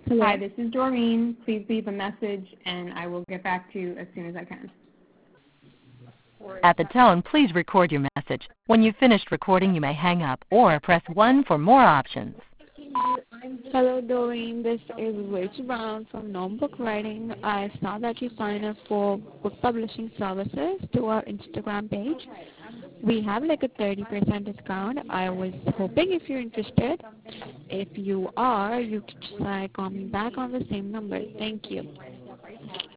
Hi, Hello. this is Doreen. Please leave a message, and I will get back to you as soon as I can. At the tone, please record your message. When you've finished recording, you may hang up or press 1 for more options. Hello, Doreen. This is Rachel Brown from Gnome Book Writing. I saw that you signed up for book publishing services to our Instagram page. We have like a 30% discount. I was hoping if you're interested. If you are, you can just call me back on the same number. Thank you.